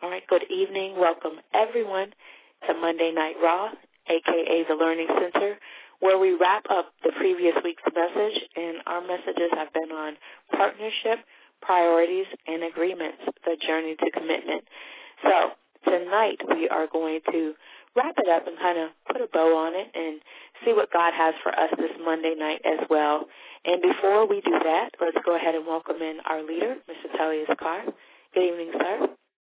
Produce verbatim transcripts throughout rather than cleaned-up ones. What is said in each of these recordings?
All right, good evening. Welcome, everyone, to Monday Night Raw, a k a the Learning Center, where we wrap up the previous week's message, and our messages have been on partnership, priorities, and agreements, the journey to commitment. So tonight we are going to wrap it up and kind of put a bow on it and see what God has for us this Monday night as well. And before we do that, let's go ahead and welcome in our leader, Mister Telius Carr. Good evening, sir.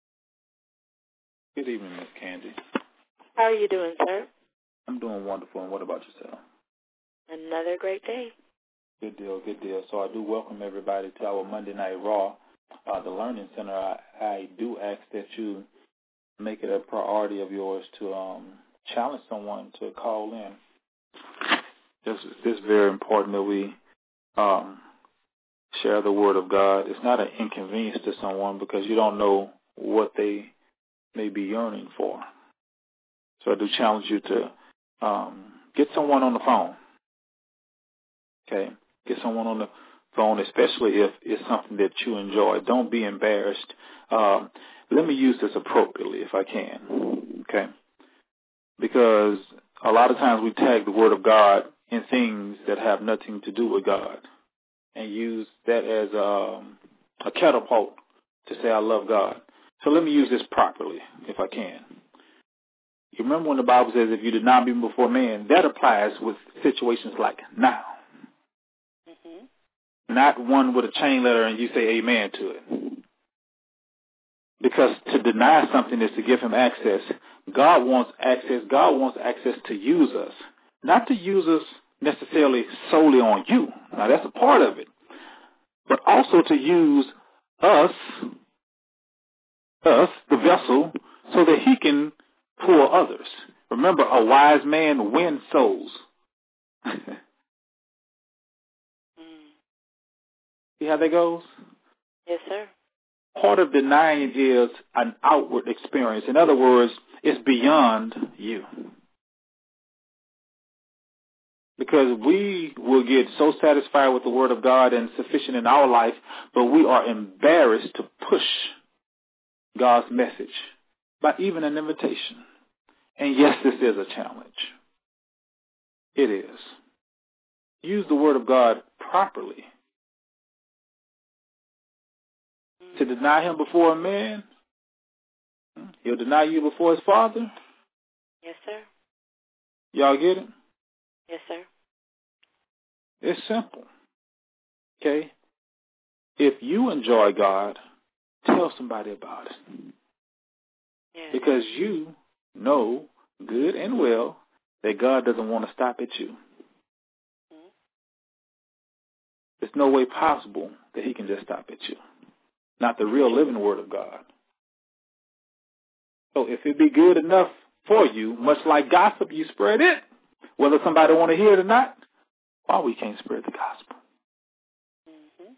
Good evening, Miss Candy. How are you doing, sir? I'm doing wonderful, and what about yourself? Another great day. Good deal, good deal. So I do welcome everybody to our Monday Night Raw, uh, the Learning Center. I, I do ask that you make it a priority of yours to um, challenge someone to call in. This, this is very important that we um, share the Word of God. It's not an inconvenience to someone because you don't know what they may be yearning for. So I do challenge you to um, get someone on the phone. Okay? Get someone on the phone, especially if it's something that you enjoy. Don't be embarrassed. Um, let me use this appropriately if I can. Okay? Because a lot of times we tag the Word of God in things that have nothing to do with God and use that as um, a catapult to say I love God. So let me use this properly, if I can. You remember when the Bible says, if you did not be before man, that applies with situations like now. Mm-hmm. Not one with a chain letter and you say amen to it. Because to deny something is to give him access. God wants access. God wants access to use us. Not to use us necessarily solely on you. Now, that's a part of it. But also to use us, us, the vessel, so that he can pour others. Remember, a wise man wins souls. mm. See how that goes? Yes, sir. Part of denying is an outward experience. In other words, it's beyond you. Because we will get so satisfied with the Word of God and sufficient in our life, but we are embarrassed to push God's message by even an invitation. And yes, this is a challenge. It is. Use the Word of God properly. To deny him before a man, he'll deny you before his father. Yes, sir. Y'all get it? Yes, sir. It's simple. Okay? If you enjoy God, tell somebody about it. Yes. Because you know good and well that God doesn't want to stop at you. Mm-hmm. There's no way possible that he can just stop at you. Not the real living Word of God. So if it be good enough for you, much like gossip, you spread it. Whether somebody want to hear it or not, why we can't spread the gospel? Mm-hmm.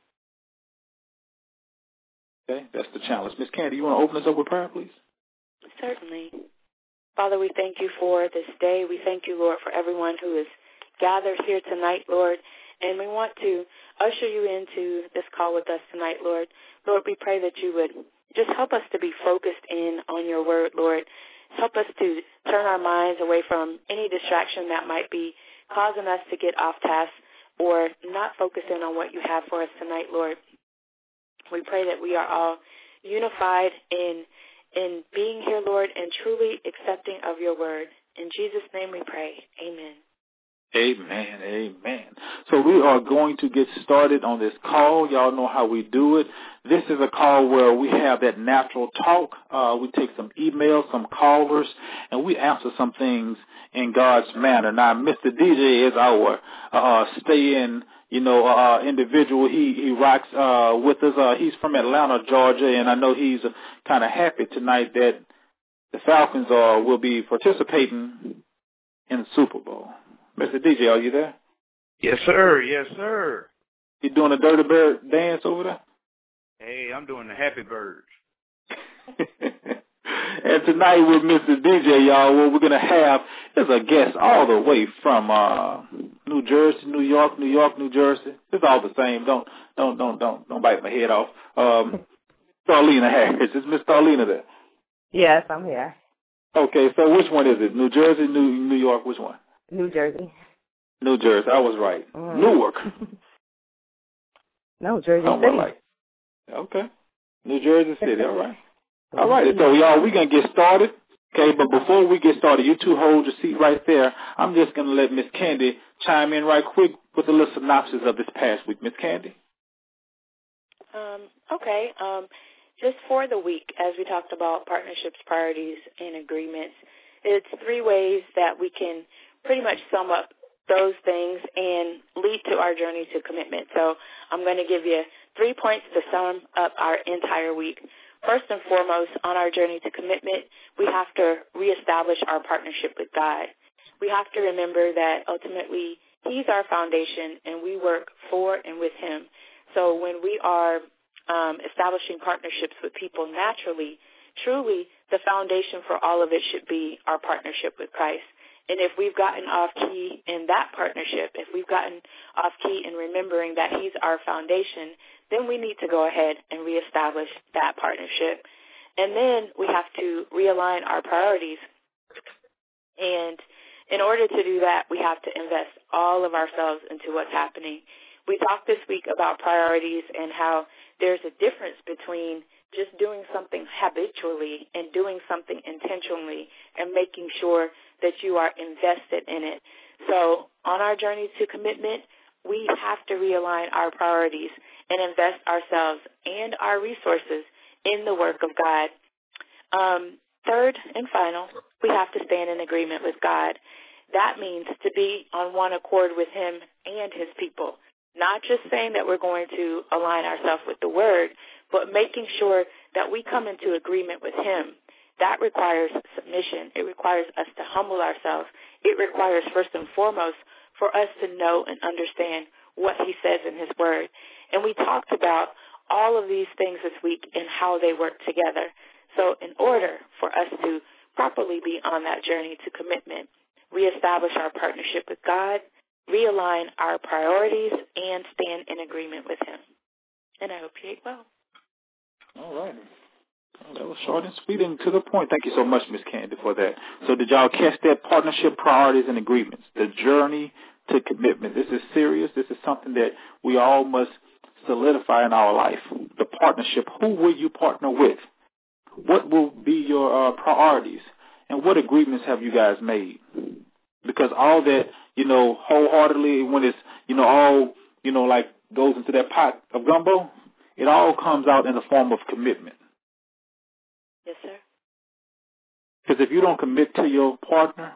Okay, that's the challenge. Miss Candy, you want to open us up with prayer, please? Certainly. Father, we thank you for this day. We thank you, Lord, for everyone who is gathered here tonight, Lord. And we want to usher you into this call with us tonight, Lord. Lord, we pray that you would just help us to be focused in on your word, Lord. Help us to turn our minds away from any distraction that might be causing us to get off task or not focusing on what you have for us tonight, Lord. We pray that we are all unified in in being here, Lord, and truly accepting of your word. In Jesus' name we pray. Amen. Amen, amen. So we are going to get started on this call. Y'all know how we do it. This is a call where we have that natural talk. Uh, we take some emails, some callers, and we answer some things in God's manner. Now, Mister D J is our uh, stay-in, you know, uh, individual. He he rocks uh, with us. Uh, he's from Atlanta, Georgia, and I know he's uh, kind of happy tonight that the Falcons uh, will be participating in the Super Bowl. Mister D J, are you there? Yes, sir. Yes, sir. You doing a Dirty Bird dance over there? Hey, I'm doing the Happy Birds. And tonight with Mister D J, y'all, what we're going to have is a guest all the way from uh, New Jersey, New York, New York, New Jersey. It's all the same. Don't don't don't don't don't bite my head off. Um, Starlina Harris. Is Miss Starlina there? Yes, I'm here. Okay, so which one is it? New Jersey, New New York, which one? New Jersey. New Jersey, I was right. Mm. Newark. No, Jersey Somewhere City. like. Okay. New Jersey City, all right. All right, so y'all, we're going to get started. Okay, but before we get started, you two hold your seat right there. I'm just going to let Miss Candy chime in right quick with a little synopsis of this past week. Miss Candy? Um, okay. Um, just for the week, as we talked about partnerships, priorities, and agreements, it's three ways that we can pretty much sum up those things and lead to our journey to commitment. So I'm going to give you three points to sum up our entire week. First and foremost, on our journey to commitment, we have to reestablish our partnership with God. We have to remember that ultimately He's our foundation and we work for and with Him. So when we are um, establishing partnerships with people naturally, truly the foundation for all of it should be our partnership with Christ. And if we've gotten off key in that partnership, if we've gotten off key in remembering that He's our foundation, then we need to go ahead and reestablish that partnership. And then we have to realign our priorities. And in order to do that, we have to invest all of ourselves into what's happening. We talked this week about priorities and how there's a difference between just doing something habitually and doing something intentionally and making sure that you are invested in it. So on our journey to commitment, we have to realign our priorities and invest ourselves and our resources in the work of God. Um, third and final, we have to stand in agreement with God. That means to be on one accord with Him and His people. Not just saying that we're going to align ourselves with the Word, but making sure that we come into agreement with Him. That requires submission. It requires us to humble ourselves. It requires, first and foremost, for us to know and understand what He says in His Word. And we talked about all of these things this week and how they work together. So in order for us to properly be on that journey to commitment, reestablish our partnership with God, realign our priorities, and stand in agreement with Him. And I hope you ate well. All right. Oh, that was short and sweet and to the point. Thank you so much, Miss Candy, for that. So did y'all catch that? Partnership, priorities, and agreements. The journey to commitment. This is serious. This is something that we all must solidify in our life. The partnership. Who will you partner with? What will be your uh, priorities? And what agreements have you guys made? Because all that, you know, wholeheartedly, when it's, you know, all, you know, like goes into that pot of gumbo, it all comes out in the form of commitment. Yes, sir. Because if you don't commit to your partner,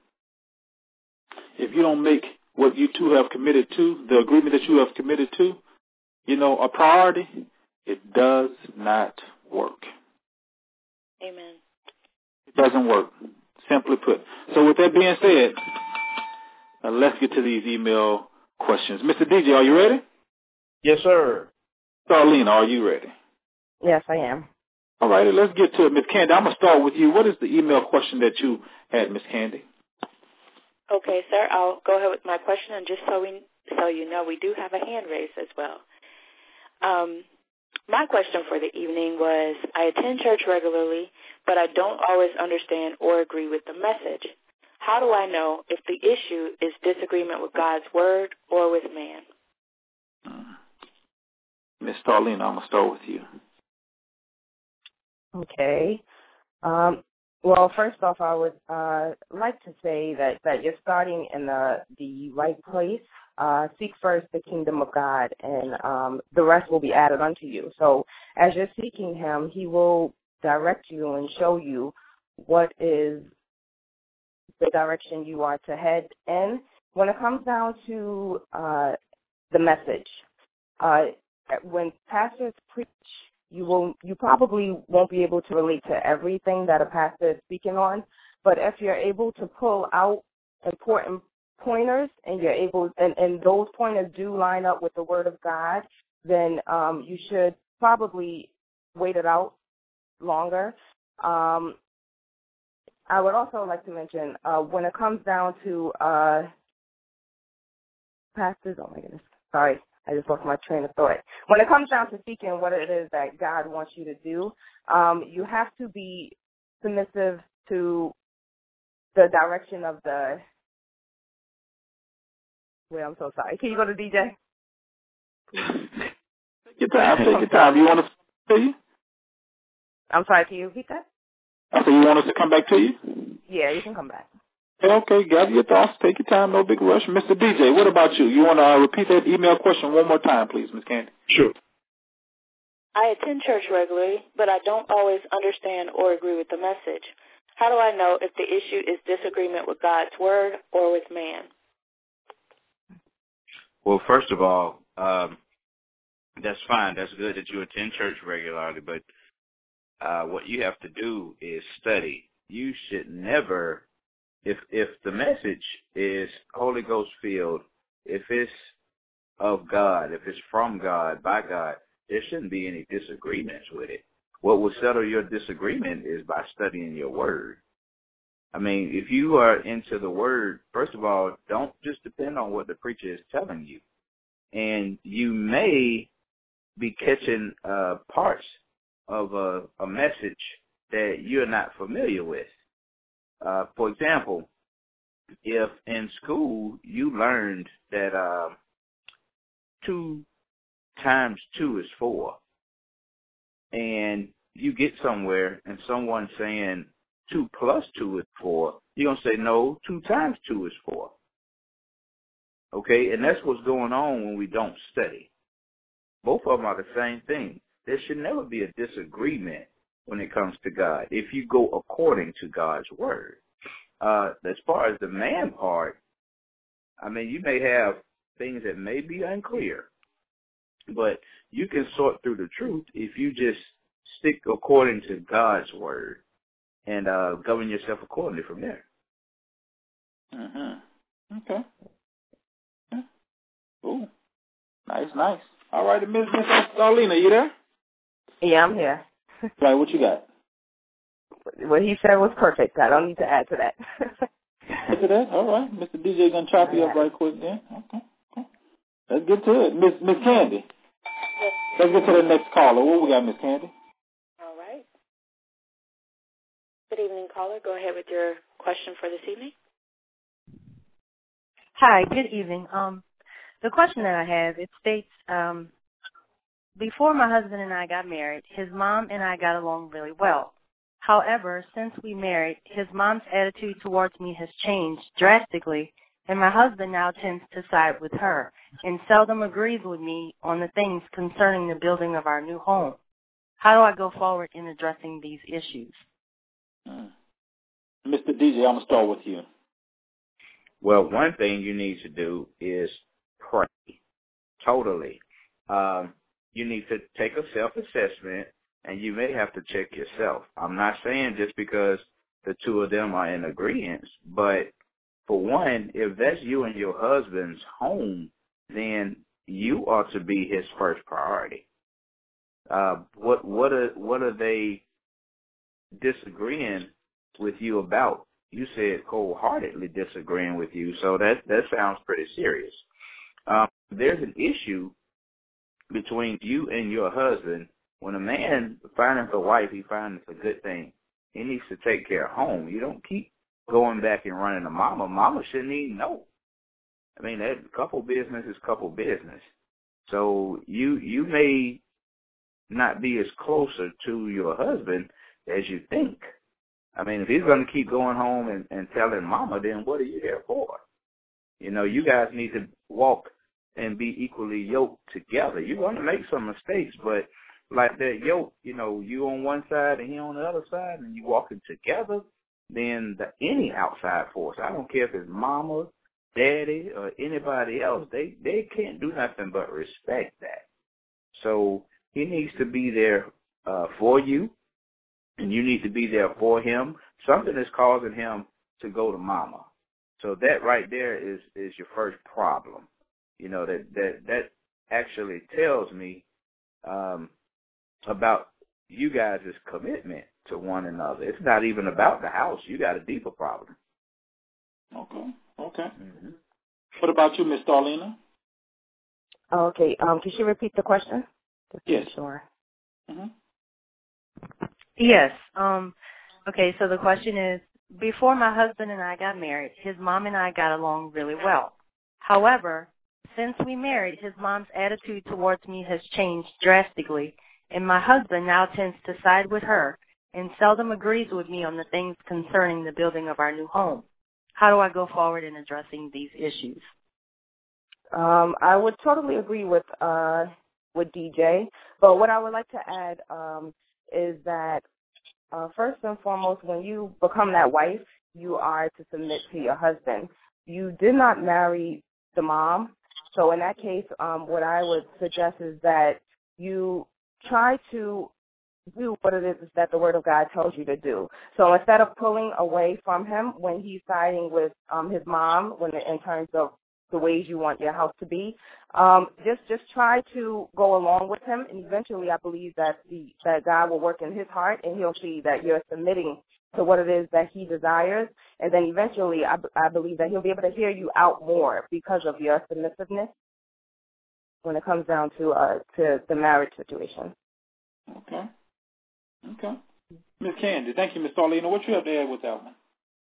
if you don't make what you two have committed to, the agreement that you have committed to, you know, a priority, it does not work. Amen. It doesn't work, simply put. So with that being said, uh, let's get to these email questions. Mister D J, are you ready? Yes, sir. Darlene, are you ready? Yes, I am. All right, let's get to it. Miss Candy, I'm going to start with you. What is the email question that you had, Miss Candy? Okay, sir, I'll go ahead with my question, and just so we, so you know, we do have a hand raised as well. Um, my question for the evening was, I attend church regularly, but I don't always understand or agree with the message. How do I know if the issue is disagreement with God's word or with man? Miss Darlene, I'm going to start with you. Okay. Um, well, first off, I would uh, like to say that, that you're starting in the, the right place. Uh, seek first the kingdom of God, and um, the rest will be added unto you. So as you're seeking Him, He will direct you and show you what is the direction you are to head in. When it comes down to uh, the message, uh, when pastors preach, You will, you probably won't be able to relate to everything that a pastor is speaking on, but if you're able to pull out important pointers and you're able, and, and those pointers do line up with the Word of God, then um, you should probably wait it out longer. Um, I would also like to mention uh, when it comes down to uh, pastors, oh my goodness, sorry. I just lost my train of thought. When it comes down to seeking what it is that God wants you to do, um, you have to be submissive to the direction of the. Well, I'm so sorry. Can you go to D J? Take your time. Take your time. You want us to come to you? I'm sorry. Can you repeat that? I said you want us to come back to you? Yeah, you can come back. Okay, gather your thoughts. Take your time. No big rush. Mister D J, what about you? You want to uh, repeat that email question one more time, please, Miz Candy? Sure. I attend church regularly, but I don't always understand or agree with the message. How do I know if the issue is disagreement with God's word or with man? Well, first of all, um, that's fine. That's good that you attend church regularly, but uh, what you have to do is study. You should never, if if the message is Holy Ghost filled, if it's of God, if it's from God, by God, there shouldn't be any disagreements with it. What will settle your disagreement is by studying your word. I mean, if you are into the word, first of all, don't just depend on what the preacher is telling you. And you may be catching uh, parts of a, a message that you're not familiar with. Uh, for example, if in school you learned that uh, two times two is four, and you get somewhere and someone's saying two plus two is four, you're going to say, no, two times two is four. Okay, and that's what's going on when we don't study. Both of them are the same thing. There should never be a disagreement when it comes to God if you go according to God's word. Uh, as far as the man part, I mean, you may have things that may be unclear, but you can sort through the truth if you just stick according to God's word and uh, govern yourself accordingly from there. Mm-hmm. Okay. Yeah. Ooh. Nice, nice. All right, Miss Miss Darlene, you there? Yeah, I'm here. Right, what you got? What he said was perfect. I don't need to add to that. Add to that? All right. Mister D J gonna chop you up right quick then. Okay. Okay. Let's get to it. Miss Miss Candy. Yes. Let's get to the next caller. What we got, Miss Candy? All right. Good evening, caller. Go ahead with your question for this evening. Hi, good evening. Um, the question that I have, it states, um, before my husband and I got married, his mom and I got along really well. However, since we married, his mom's attitude towards me has changed drastically, and my husband now tends to side with her and seldom agrees with me on the things concerning the building of our new home. How do I go forward in addressing these issues? Hmm. Mister D J, I'm going to start with you. Well, one thing you need to do is pray. Totally. Um, you need to take a self-assessment, and you may have to check yourself. I'm not saying just because the two of them are in agreement, but for one, if that's you and your husband's home, then you ought to be his first priority. Uh, what what are what are they disagreeing with you about? You said cold-heartedly disagreeing with you, so that that sounds pretty serious. Um, there's an issue between you and your husband. When a man finds a wife, he finds a good thing. He needs to take care of home. You don't keep going back and running to mama. Mama shouldn't even know. I mean, that couple business is couple business. So you you may not be as closer to your husband as you think. I mean, if he's going to keep going home and, and telling mama, then what are you there for? You know, you guys need to walk and be equally yoked together. You're going to make some mistakes, but like that yoke, you know, you on one side and he on the other side, and you walking together, then the, any outside force, I don't care if it's mama, daddy, or anybody else, they, they can't do nothing but respect that. So he needs to be there uh, for you, and you need to be there for him. Something is causing him to go to mama. So that right there is, is your first problem. You know, that, that, that actually tells me um, about you guys' commitment to one another. It's not even about the house. You got a deeper problem. Okay. Okay. Mm-hmm. What about you, Miss Darlena? Okay. Um, can she repeat the question? Just Yes. Sure. Mm-hmm. Yes. Um, Okay, so the question is, before my husband and I got married, his mom and I got along really well. However, since we married, his mom's attitude towards me has changed drastically, and my husband now tends to side with her and seldom agrees with me on the things concerning the building of our new home. How do I go forward in addressing these issues? Um, I would totally agree with uh, with D J, but what I would like to add um, is that uh, first and foremost, when you become that wife, you are to submit to your husband. You did not marry the mom, so in that case, um, what I would suggest is that you try to do what it is that the Word of God tells you to do. So instead of pulling away from him when he's siding with um, his mom, when in terms of the ways you want your house to be, um, just just try to go along with him, and eventually, I believe that the that God will work in his heart, and he'll see that you're submitting to what it is that he desires, and then eventually, I, I believe that he'll be able to hear you out more because of your submissiveness when it comes down to uh to the marriage situation. Okay. Okay. Miss Candy, thank you, Miss Darlene. What you have to add with that one?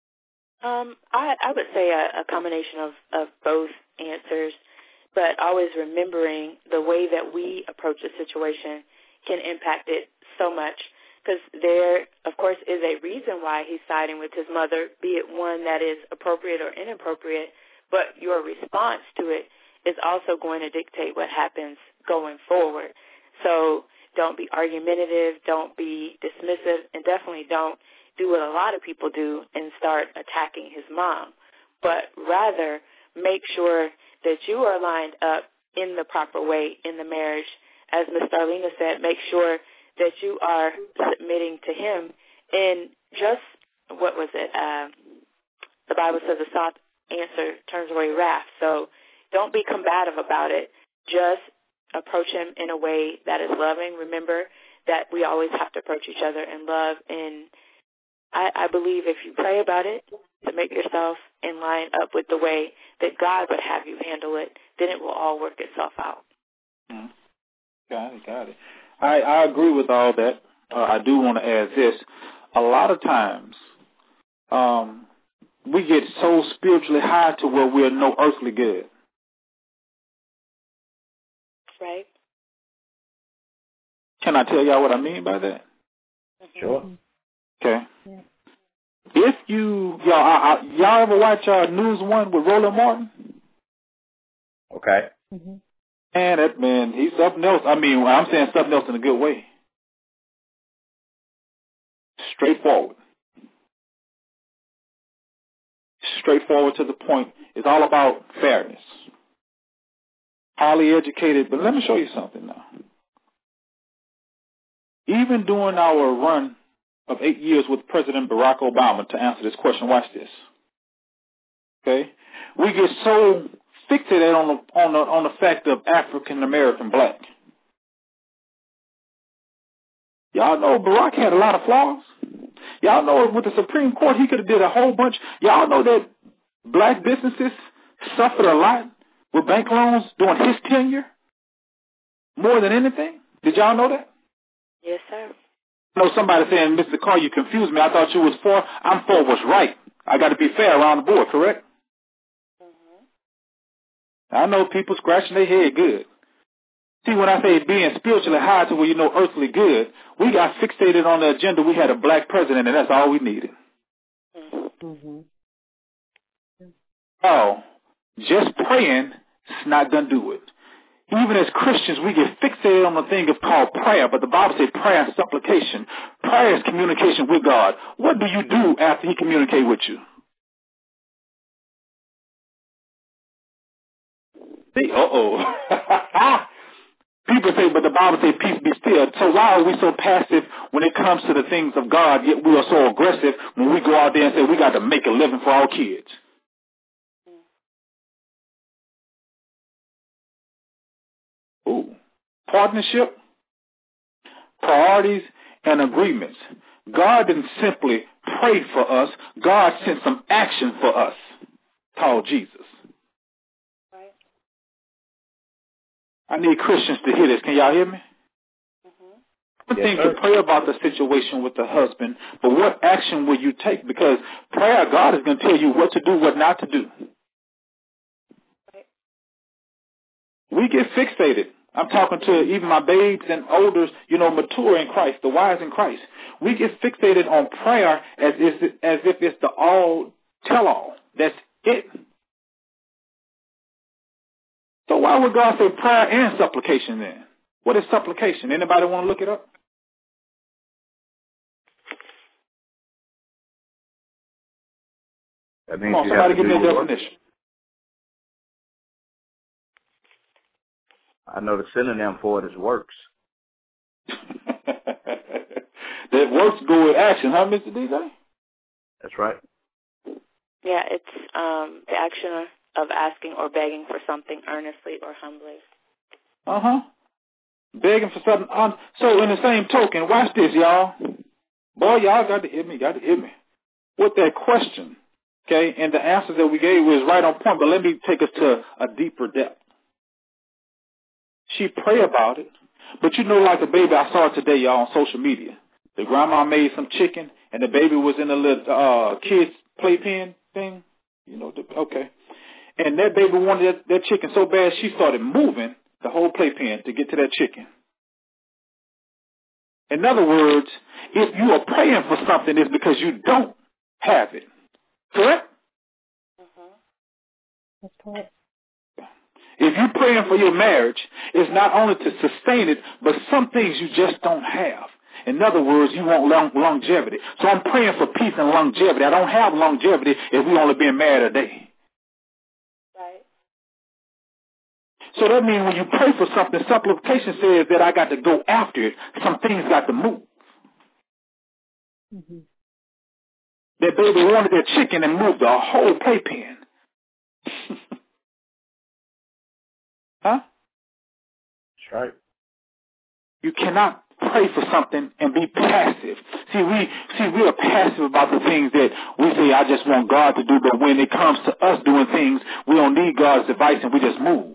Um, I, I would say a, a combination of, of both answers, but always remembering the way that we approach a situation can impact it so much, because there, of course, is a reason why he's siding with his mother, be it one that is appropriate or inappropriate, but your response to it is also going to dictate what happens going forward. So don't be argumentative, don't be dismissive, and definitely don't do what a lot of people do and start attacking his mom, but rather make sure that you are lined up in the proper way in the marriage. As Miz Darlena said, make sure that you are submitting to him. And just, what was it? Uh, the Bible says a soft answer turns away wrath. So don't be combative about it. Just approach him in a way that is loving. Remember that we always have to approach each other in love, and I, I believe if you pray about it to make yourself in line up with the way that God would have you handle it, then it will all work itself out. Mm. Got it, got it. I, I agree with all that. Uh, I do want to add this. A lot of times um, we get so spiritually high to where we're no earthly good. Right. Can I tell y'all what I mean by that? Mm-hmm. Sure. Okay. Yeah. If you, y'all, I, I, y'all ever watch uh, News One with Roland Martin? Okay. Mm-hmm. Man, that man, he's something else. I mean, I'm saying something else in a good way. Straightforward. Straightforward to the point. It's all about fairness. Highly educated, but let me show you something now. Even during our run of eight years with President Barack Obama, to answer this question, watch this. Okay? We get so fixated on the, on the, on the fact of African American black. Y'all know Barack had a lot of flaws. Y'all know with the Supreme Court, he could have did a whole bunch. Y'all know that black businesses suffered a lot with bank loans during his tenure more than anything. Did y'all know that? Yes, sir. I know somebody saying, Mister Carr, you confused me. I thought you was for. I'm for what's right. I got to be fair around the board, correct? Mm-hmm. I know people scratching their head good. See, when I say being spiritually high to where you know earthly good, we got fixated on the agenda. We had a black president, and that's all we needed. Mm-hmm. Oh, just praying is not going to do it. Even as Christians, we get fixated on the thing of called prayer, but the Bible says prayer and supplication. Prayer is communication with God. What do you do after he communicates with you? See, uh-oh. People say, but the Bible says peace be still. So why are we so passive when it comes to the things of God, yet we are so aggressive when we go out there and say we got to make a living for our kids? Ooh. Partnership, priorities, and agreements. God didn't simply pray for us. God sent some action for us, called Jesus. Right. I need Christians to hear this. Can y'all hear me? Mm-hmm. One thing to pray about the situation with the husband, but what action will you take? Because prayer, God is going to tell you what to do, what not to do. We get fixated. I'm talking to even my babes and elders, you know, mature in Christ, the wise in Christ. We get fixated on prayer as if, as if it's the all tell all. That's it. So why would God say prayer and supplication then? What is supplication? Anybody want to look it up? That means Come on, you somebody have to give me do a your work. definition. I know the synonym for it is works. That works go with action, huh, Mister D J? That's right. Yeah, it's um, the action of asking or begging for something earnestly or humbly. Uh-huh. Begging for something. Um, so in the same token, watch this, y'all. Boy, y'all got to hit me, got to hit me. With that question, okay, and the answer that we gave was right on point, but let me take us to a deeper depth. She pray about it, but you know, like a baby, I saw it today, y'all, on social media. The grandma made some chicken, and the baby was in a little uh, kid's playpen thing. You know, the, okay. And that baby wanted that, that chicken so bad, she started moving the whole playpen to get to that chicken. In other words, if you are praying for something, it's because you don't have it. Correct? Mm-hmm. That's correct. If you're praying for your marriage, it's not only to sustain it, but some things you just don't have. In other words, you want long, longevity. So I'm praying for peace and longevity. I don't have longevity if we only been married a day. Right. So that means when you pray for something, supplication says that I got to go after it. Some things got to move. Mm-hmm. That baby wanted that chicken and moved the whole playpen. Huh? That's right. You cannot pray for something and be passive. See, we see we are passive about the things that we say, I just want God to do, but when it comes to us doing things, we don't need God's advice and we just move.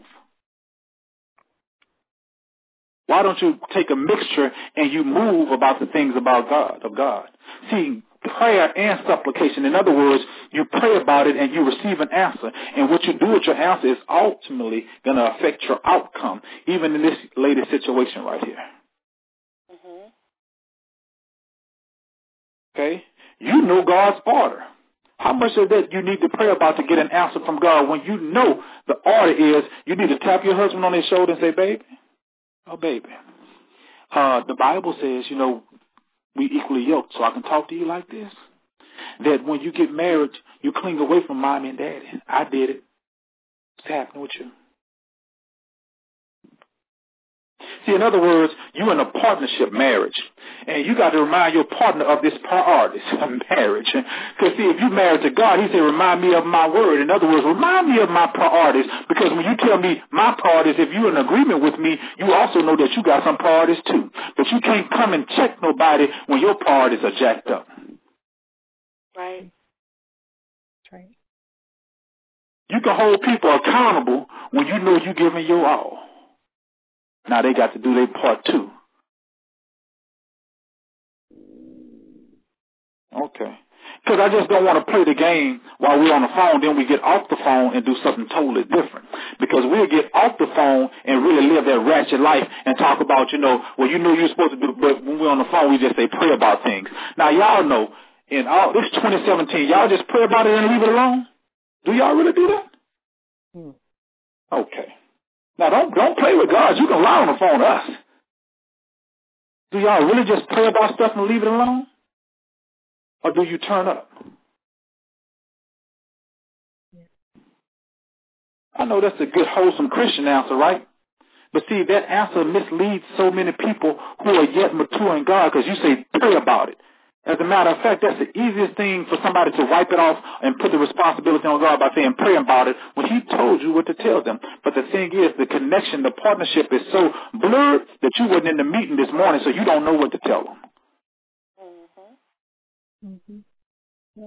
Why don't you take a mixture and you move about the things about God, of God? See, prayer and supplication. In other words, you pray about it and you receive an answer. And what you do with your answer is ultimately going to affect your outcome, even in this latest situation right here. Mm-hmm. Okay? You know God's order. How much of that you need to pray about to get an answer from God when you know the order is you need to tap your husband on his shoulder and say, baby, oh, baby, uh, the Bible says, you know, we equally yoked, so I can talk to you like this. That when you get married, you cling away from mommy and daddy. I did it. What's happening with you? See, in other words, you're in a partnership marriage, and you got to remind your partner of this priorities of marriage. Because, see, if you married to God, he said, remind me of my word. In other words, remind me of my priorities, because when you tell me my priorities, if you're in agreement with me, you also know that you got some priorities too. But you can't come and check nobody when your priorities are jacked up. Right. That's right. You can hold people accountable when you know you're giving your all. Now they got to do their part too. Okay. Because I just don't want to play the game while we're on the phone, then we get off the phone and do something totally different. Because we'll get off the phone and really live that ratchet life and talk about, you know, well, you know you're supposed to do, but when we're on the phone, we just say pray about things. Now, y'all know, in all this twenty seventeen, y'all just pray about it and leave it alone? Do y'all really do that? Hmm. Okay. Now, don't don't play with God. You can lie on the phone to us. Do y'all really just pray about stuff and leave it alone? Or do you turn up? Yeah. I know that's a good, wholesome Christian answer, right? But see, that answer misleads so many people who are yet mature in God because you say pray about it. As a matter of fact, that's the easiest thing for somebody to wipe it off and put the responsibility on God by saying pray about it when he told you what to tell them. But the thing is, the connection, the partnership is so blurred that you wasn't in the meeting this morning, so you don't know what to tell them. Mm-hmm. Mm-hmm. Yeah.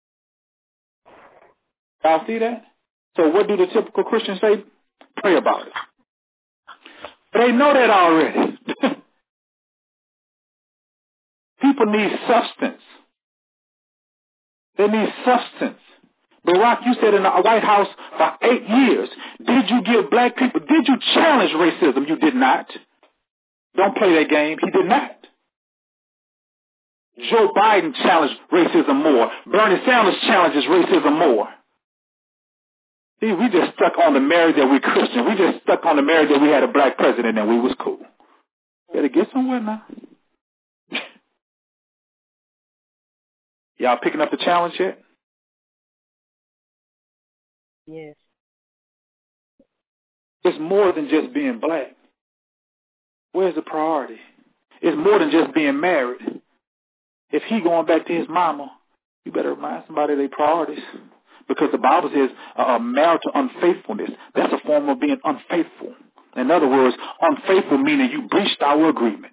Y'all see that? So what do the typical Christians say? Pray about it. But they know that already. People need substance. They need substance. Barack, you said in the White House for eight years, did you give black people, did you challenge racism? You did not. Don't play that game. He did not. Joe Biden challenged racism more. Bernie Sanders challenges racism more. See, we just stuck on the merit that we're Christian. We just stuck on the merit that we had a black president and we was cool. Better get somewhere now. Y'all picking up the challenge yet? Yes. It's more than just being black. Where's the priority? It's more than just being married. If he going back to his mama, you better remind somebody of their priorities. Because the Bible says uh, marital unfaithfulness, that's a form of being unfaithful. In other words, unfaithful meaning you breached our agreement.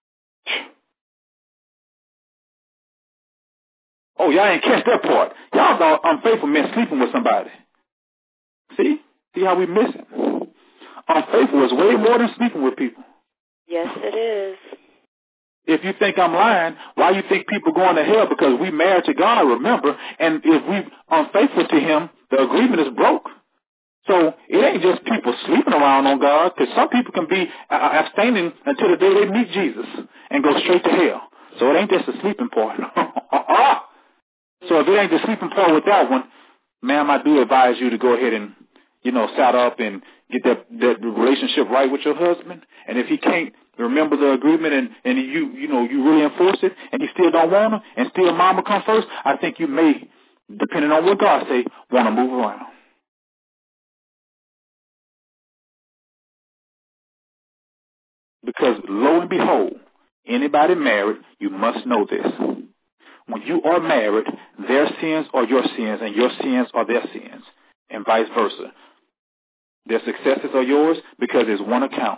Oh, y'all ain't catch that part. Y'all thought unfaithful meant sleeping with somebody. See? See how we miss it? Unfaithful is way more than sleeping with people. Yes, it is. If you think I'm lying, why you think people going to hell? Because we married to God, remember, and if we unfaithful to him, the agreement is broke. So it ain't just people sleeping around on God, because some people can be uh, abstaining until the day they meet Jesus and go straight to hell. So it ain't just the sleeping part. So if it ain't the sleeping part with that one, ma'am, I do advise you to go ahead and, you know, saddle up and get that, that relationship right with your husband. And if he can't remember the agreement and, and you, you know, you really enforce it and you still don't want her and still mama come first, I think you may, depending on what God say, want to move around. Because lo and behold, anybody married, you must know this. When you are married, their sins are your sins and your sins are their sins, and vice versa. Their successes are yours because there's one account.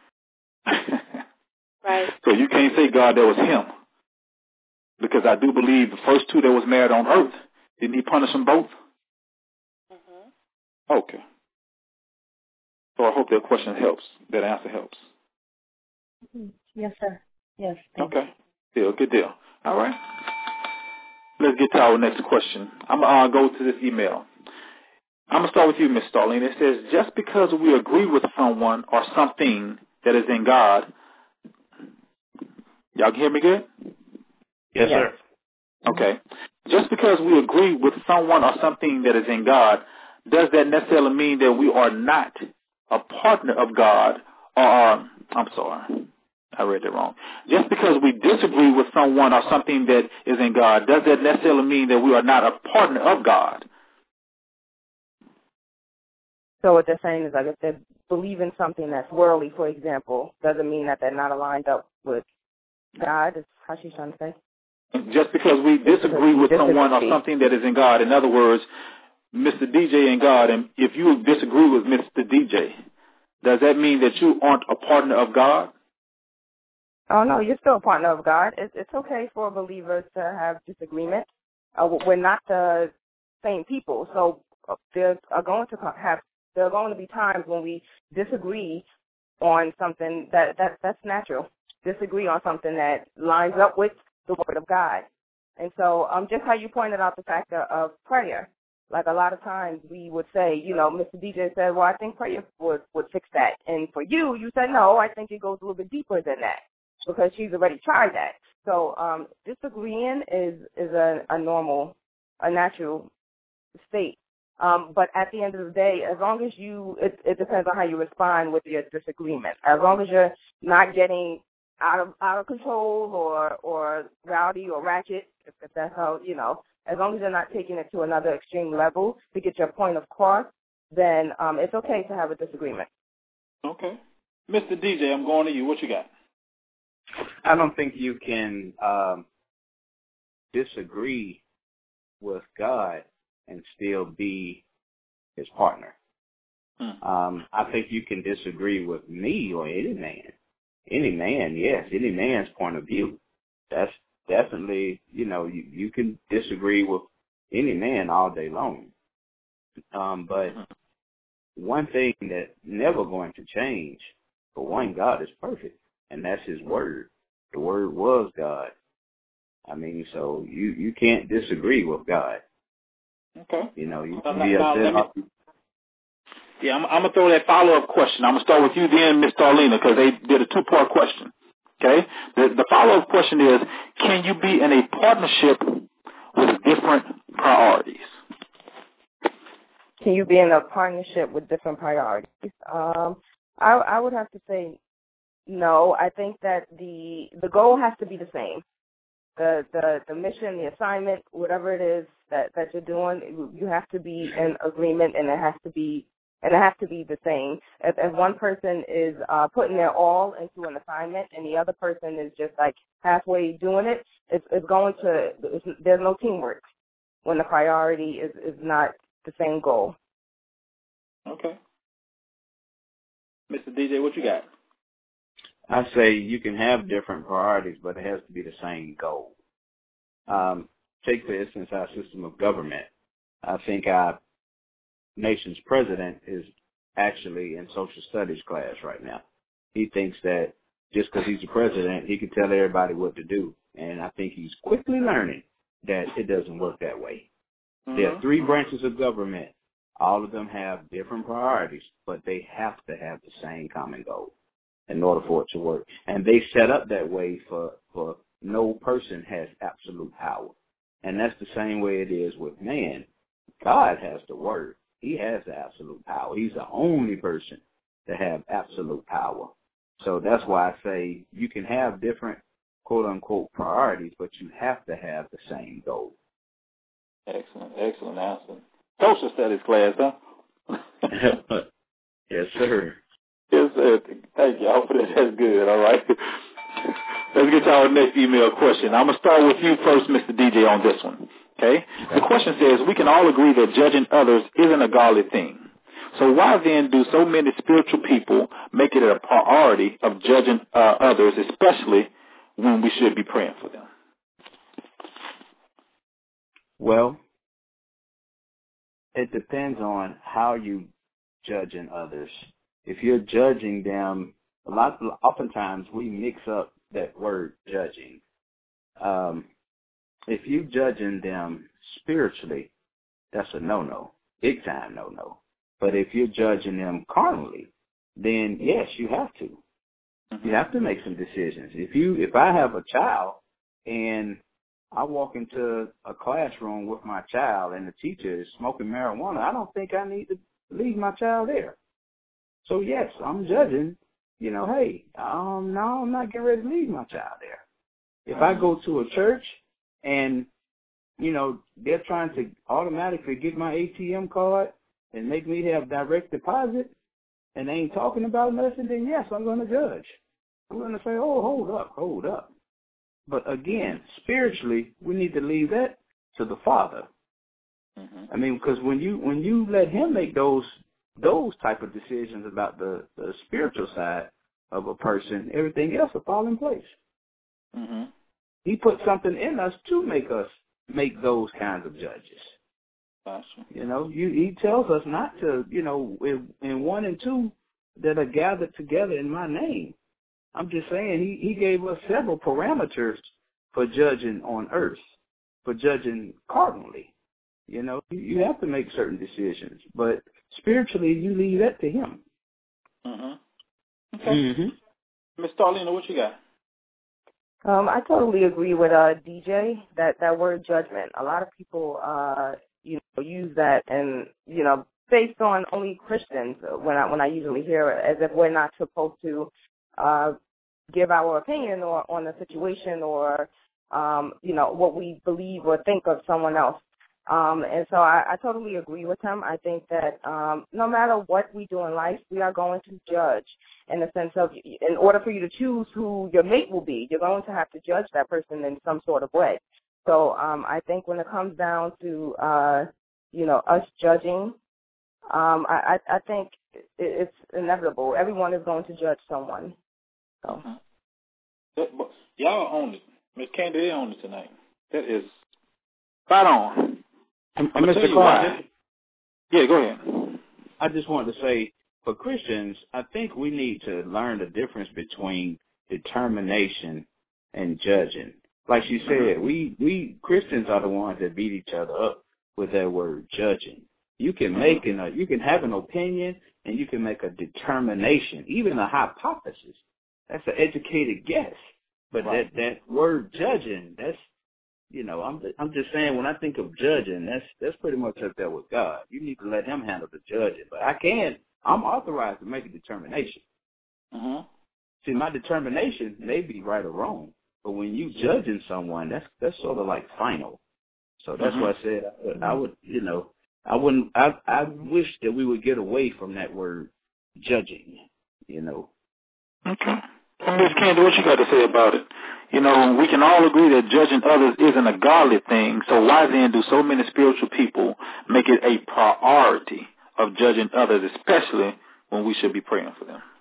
Right. So you can't say, God, that was him. Because I do believe the first two that was married on earth, didn't he punish them both? Mm-hmm. Okay. So I hope that question helps, that answer helps. Yes, sir. Yes. Okay. Deal. Good deal. All right. Let's get to our next question. I'm going to uh, go to this email. I'm going to start with you, Miz Starling. It says, just because we agree with someone or something that is in God, y'all can hear me good? Yes, sir. Okay. Just because we agree with someone or something that is in God, does that necessarily mean that we are not a partner of God or, um, I'm sorry. I read it wrong. Just because we disagree with someone or something that is in God, does that necessarily mean that we are not a partner of God? So what they're saying is, like, if they believe in something that's worldly, for example, doesn't mean that they're not aligned up with God, is how she's trying to say? Just because we disagree with someone or something that is in God, in other words, Mister D J and God, and if you disagree with Mister D J, does that mean that you aren't a partner of God? Oh, no, you're still a partner of God. It's, it's okay for believers to have disagreement. Uh, we're not the same people, so there are going to have there are going to be times when we disagree on something that, that that's natural. Disagree on something that lines up with the Word of God. And so um, just how you pointed out the factor of prayer, like a lot of times we would say, you know, Mister D J said, well, I think prayer would, would fix that. And for you, you said, no, I think it goes a little bit deeper than that, because she's already tried that. So um, disagreeing is, is a, a normal, a natural state. Um, but at the end of the day, as long as you, it, it depends on how you respond with your disagreement. As long as you're not getting out of out of control or or rowdy or ratchet, if, if that's how, you know, as long as you're not taking it to another extreme level to get your point across, then um, it's okay to have a disagreement. Okay. Mister D J, I'm going to you. What you got? I don't think you can um, disagree with God and still be his partner. Hmm. Um, I think you can disagree with me or any man. Any man, yes, any man's point of view. That's definitely, you know, you, you can disagree with any man all day long. Um, but one thing that's never going to change, for one, God is perfect, and that's his word. The word was God. I mean, so you, you can't disagree with God. Okay. You know, you Now, can be now, upset. let me, yeah, I'm, I'm going to throw that follow-up question. I'm going to start with you then, Miz Darlena, because they did a two-part question. Okay? The, the follow-up question is, can you be in a partnership with different priorities? Can you be in a partnership with different priorities? Um, I, I would have to say no. I think that the the goal has to be the same. The, the the mission, the assignment, whatever it is that, that you're doing, you have to be in agreement, and it has to be and it has to be the same. If, if one person is uh, putting their all into an assignment, and the other person is just like halfway doing it, it's, it's going to it's, there's no teamwork when the priority is, is not the same goal. Okay. Mister D J, what you got? I say you can have different priorities, but it has to be the same goal. Um, take, for instance, our system of government. I think our nation's president is actually in social studies class right now. He thinks that just because he's the president, he can tell everybody what to do. And I think he's quickly learning that it doesn't work that way. Mm-hmm. There are three branches of government. All of them have different priorities, but they have to have the same common goal in order for it to work. And they set up that way for, for no person has absolute power. And that's the same way it is with man. God has the word. He has the absolute power. He's the only person to have absolute power. So that's why I say you can have different quote-unquote priorities, but you have to have the same goal. Excellent, excellent answer. Social studies class, huh? Yes, sir. Yes, sir. Thank you. I hope that's good. All right. Let's get to our next email question. I'm going to start with you first, Mister D J, on this one. Okay? The question says, we can all agree that judging others isn't a godly thing. So why then do so many spiritual people make it a priority of judging uh, others, especially when we should be praying for them? Well, it depends on how you judging others. If you're judging them, a lot, oftentimes we mix up that word judging. Um, if you're judging them spiritually, that's a no-no, big time no-no. But if you're judging them carnally, then yes, you have to. You have to make some decisions. If you, if I have a child and I walk into a classroom with my child and the teacher is smoking marijuana, I don't think I need to leave my child there. So yes, I'm judging, you know, hey, um, no, I'm not getting ready to leave my child there. If I go to a church and, you know, they're trying to automatically get my A T M card and make me have direct deposit and they ain't talking about nothing, then yes, I'm going to judge. I'm going to say, oh, hold up, hold up. But again, spiritually, we need to leave that to the Father. Mm-hmm. I mean, because when you when you let him make those those type of decisions about the, the spiritual side of a person, everything else will fall in place. Mm-hmm. He put something in us to make us make those kinds of judges. Awesome. You know, you, he tells us not to, you know, in, in one and two that are gathered together in my name. I'm just saying he, he gave us several parameters for judging on earth, for judging cardinally. You know, you, you have to make certain decisions, but spiritually you leave that to him. Mm-hmm. Okay. Mm-hmm. Miss Darlena, what you got? Um, I totally agree with uh, D J, that, that word judgment. A lot of people, uh, you know, use that and, you know, based on only Christians when I, when I usually hear it, as if we're not supposed to uh, give our opinion or on a situation or, um, you know, what we believe or think of someone else. Um, and so I, I totally agree with him. I think that um, no matter what we do in life, we are going to judge in the sense of, in order for you to choose who your mate will be, you're going to have to judge that person in some sort of way. So um, I think when it comes down to, uh, you know, us judging, um, I, I, I think it's inevitable. Everyone is going to judge someone. So. Mm-hmm. Y'all own it. Miss Candy, they own it tonight. That is spot on. I'm, I'm Mister Clark, yeah, go ahead. I just wanted to say, for Christians, I think we need to learn the difference between determination and judging. like she said, we, we Christians are the ones that beat each other up with that word judging. You can make an, uh, you can have an opinion and you can make a determination, even a hypothesis. That's an educated guess. But right. that, that word judging, that's, you know, I'm I'm just saying when I think of judging, that's that's pretty much up there with God. You need to let him handle the judging. But I can, I'm authorized to make a determination. Mm-hmm. See, my determination may be right or wrong, but when you judging someone, that's that's sort of like final. So that's mm-hmm. why I said I would, I would, you know, I wouldn't. I I wish that we would get away from that word judging. You know. Okay. Miz Candy, what you got to say about it? You know, we can all agree that judging others isn't a godly thing, so why then do so many spiritual people make it a priority of judging others, especially when we should be praying for them?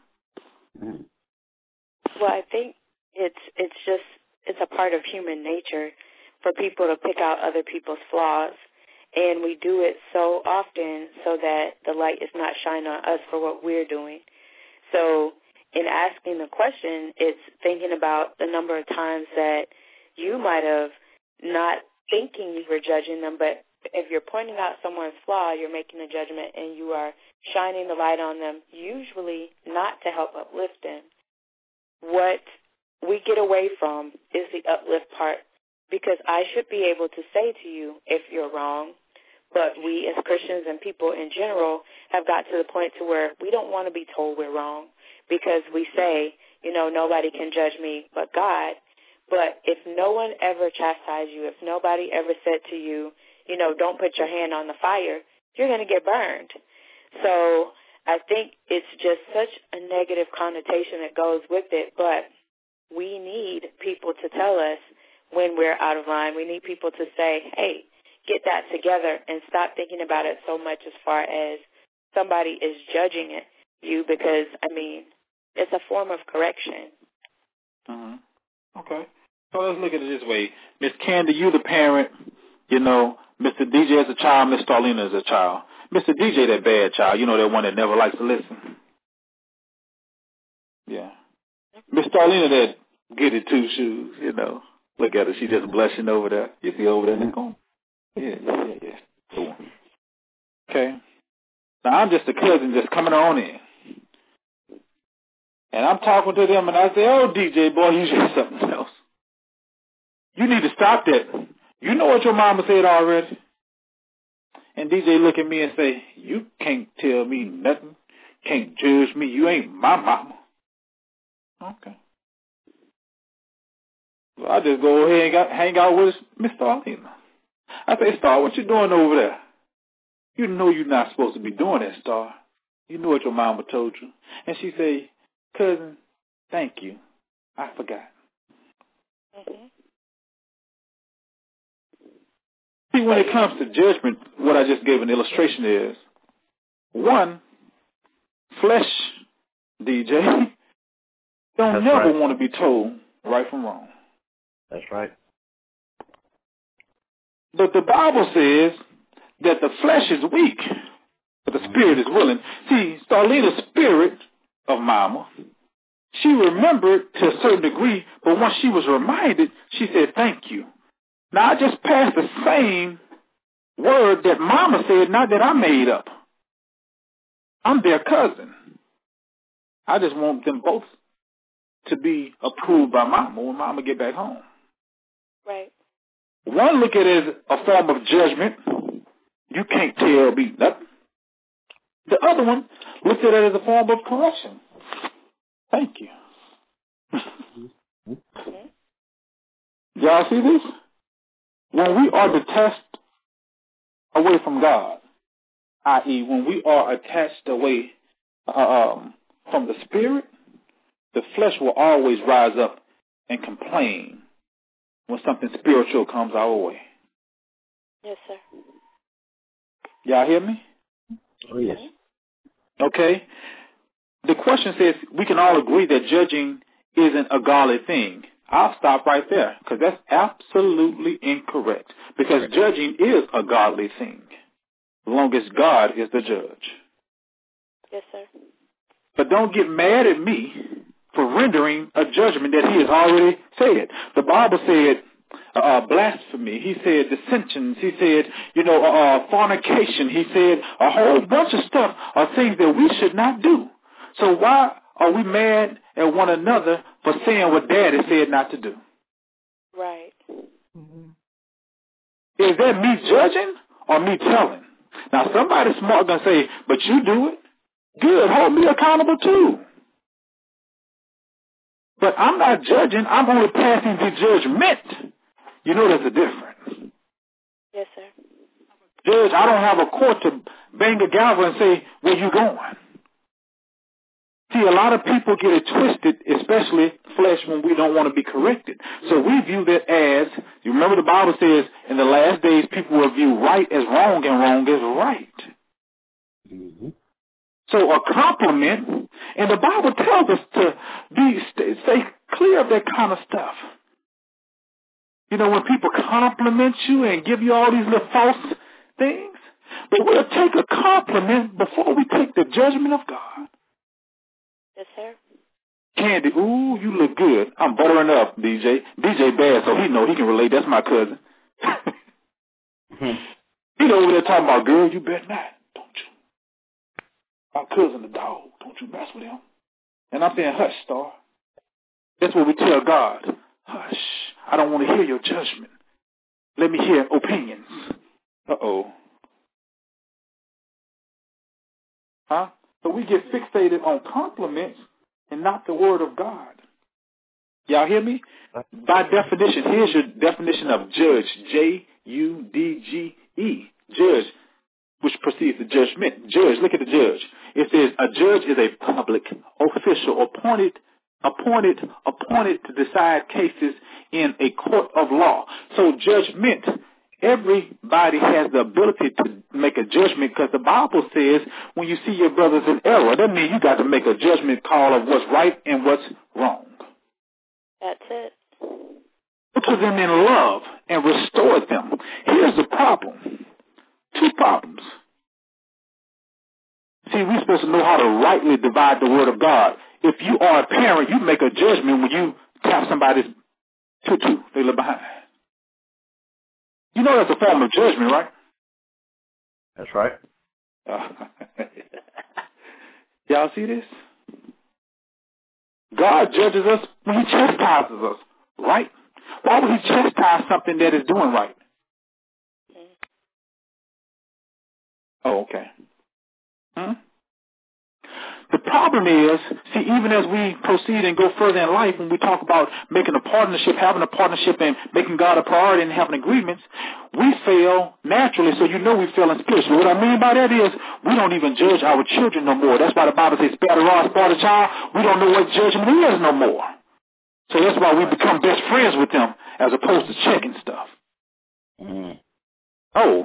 Well, I think it's it's just, it's a part of human nature for people to pick out other people's flaws, and we do it so often so that the light is not shining on us for what we're doing. So in asking the question, it's thinking about the number of times that you might have not thinking you were judging them, but if you're pointing out someone's flaw, you're making a judgment and you are shining the light on them, usually not to help uplift them. What we get away from is the uplift part, because I should be able to say to you if you're wrong, but we as Christians and people in general have got to the point to where we don't want to be told we're wrong, because we say, you know, nobody can judge me but God. But if no one ever chastised you, if nobody ever said to you, you know, don't put your hand on the fire, you're going to get burned. So I think it's just such a negative connotation that goes with it, but we need people to tell us when we're out of line. We need people to say, hey, get that together and stop thinking about it so much as far as somebody is judging it, you, because, I mean, it's a form of correction. Mm-hmm. Okay. So let's look at it this way. Miss Candy, you the parent, you know, Mister D J as a child, Miss Starlina as a child. Mister D J, that bad child, you know, that one that never likes to listen. Yeah. Miss Starlina, that get it two shoes, you know. Look at her, she just blushing over there. You see over there in the corner? Yeah, yeah, yeah, yeah. Cool. Okay. Now, I'm just a cousin just coming on in. And I'm talking to them, and I say, oh, D J, boy, you said something else. You need to stop that. You know what your mama said already? And D J look at me and say, you can't tell me nothing. Can't judge me. You ain't my mama. Okay. Well, I just go ahead and got, hang out with Miss Starlina. I say, Star, what you doing over there? You know you're not supposed to be doing that, Star. You know what your mama told you. And she say, cousin, thank you. I forgot. Mm-hmm. See, when it comes to judgment, what I just gave an illustration is, one, flesh, D J, don't That's never right. want to be told right from wrong. That's right. But the Bible says that the flesh is weak, but the spirit is willing. See, Starlina's spirit of mama, she remembered to a certain degree, but once she was reminded, she said, thank you. Now, I just passed the same word that mama said, not that I made up. I'm their cousin. I just want them both to be approved by mama when mama get back home. Right. One look at it as a form of judgment. You can't tell me nothing. The other one looks at it as a form of correction. Thank you. Y'all see this? When we are detached away from God, that is when we are attached away uh, um, from the spirit, the flesh will always rise up and complain when something spiritual comes our way. Yes, sir. Y'all hear me? Oh, yes. Okay. The question says we can all agree that judging isn't a godly thing. I'll stop right there because that's absolutely incorrect. Because judging is a godly thing, as long as God is the judge. Yes, sir. But don't get mad at me for rendering a judgment that he has already said. The Bible said uh, blasphemy. He said dissensions. He said, you know, uh, fornication. He said a whole bunch of stuff are things that we should not do. So why are we mad at one another for saying what Daddy said not to do? Right. Mm-hmm. Is that me judging or me telling? Now, somebody smart going to say, but you do it. Good. Hold me accountable, too. But I'm not judging. I'm only passing the judgment. You know there's a difference. Yes, sir. Judge, I don't have a court to bang a gavel and say, where you going? See, a lot of people get it twisted, especially flesh, when we don't want to be corrected. So we view that as, you remember the Bible says, in the last days, people will view right as wrong and wrong as right. Mm-hmm. So a compliment, and the Bible tells us to be stay, stay clear of that kind of stuff. You know, when people compliment you and give you all these little false things, but we'll take a compliment before we take the judgment of God. Yes, sir. Candy, ooh, you look good. I'm buttering up, D J. D J bad, so he know he can relate. That's my cousin. He know over there talking about, girl, you better not, don't you? My cousin, the dog, don't you mess with him. And I'm saying, hush, Star. That's what we tell God. Hush. I don't want to hear your judgment. Let me hear opinions. Uh-oh. Huh? So we get fixated on compliments and not the word of God. Y'all hear me? By definition, here's your definition of judge. J U D G E. Judge, which precedes the judgment. Judge, look at the judge. It says a judge is a public official appointed appointed appointed to decide cases in a court of law. So judgment, everybody has the ability to make a judgment, because the Bible says when you see your brothers in error, that means you got to make a judgment call of what's right and what's wrong. That's it. Put them in love and restore them. Here's the problem. Two problems. See, we're supposed to know how to rightly divide the word of God. If you are a parent, you make a judgment when you tap somebody's tutu they live behind. You know that's a form of judgment, right? That's right. Uh, y'all see this? God judges us when he chastises us, right? Why would he chastise something that is doing right? Oh, okay. Hmm? The problem is, see, even as we proceed and go further in life, when we talk about making a partnership, having a partnership and making God a priority and having agreements, we fail naturally, so you know we fail in spiritually. What I mean by that is we don't even judge our children no more. That's why the Bible says, spare the rod, spare the child. We don't know what judgment is no more. So that's why we become best friends with them as opposed to checking stuff. Mm. Oh.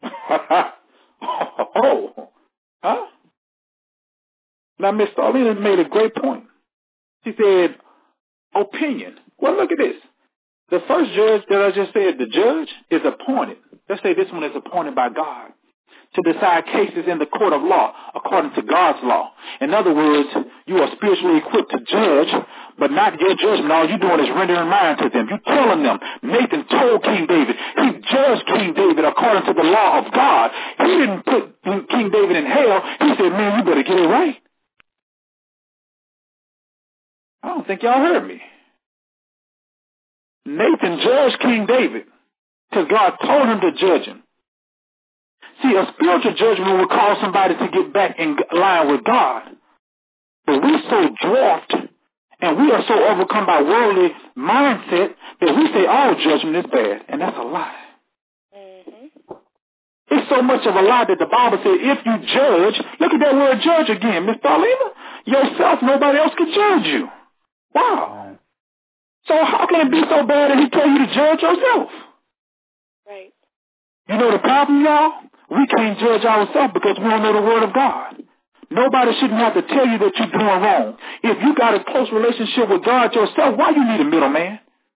Oh. Huh? Now, Miss Starlina made a great point. She said, opinion. Well, look at this. The first judge that I just said, the judge is appointed. Let's say this one is appointed by God to decide cases in the court of law according to God's law. In other words, you are spiritually equipped to judge, but not your judgment. All you're doing is rendering mind to them. You're telling them. Nathan told King David. He judged King David according to the law of God. He didn't put King David in hell. He said, man, you better get it right. I don't think y'all heard me. Nathan judged King David because God told him to judge him. See, a spiritual judgment would cause somebody to get back in line with God. But we're so dwarfed and we are so overcome by worldly mindset that we say all judgment is bad. And that's a lie. Mm-hmm. It's so much of a lie that the Bible says if you judge, look at that word judge again, Miss Darlena, yourself, nobody else can judge you. Wow. So how can it be so bad that he tell you to judge yourself? Right. You know the problem, y'all? We can't judge ourselves because we don't know the word of God. Nobody shouldn't have to tell you that you're doing wrong. If you got a close relationship with God yourself, why you need a middleman?